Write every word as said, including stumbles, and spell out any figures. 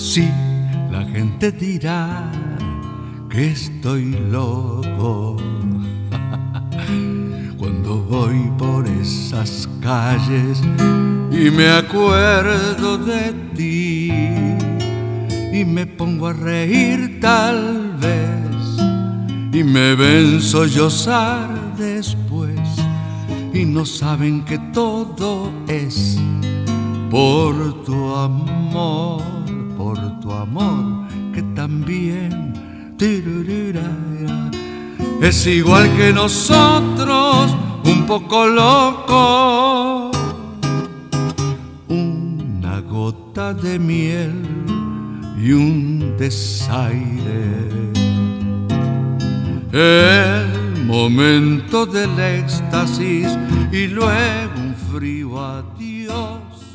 Sí, la gente dirá que estoy loco cuando voy por esas calles y me acuerdo de ti y me pongo a reír tal vez y me ven sollozar después y no saben que todo es por tu amor, por tu amor que también es igual que nosotros, un poco loco. Una gota de miel y un desaire, el momento del éxtasis y luego un frío adiós.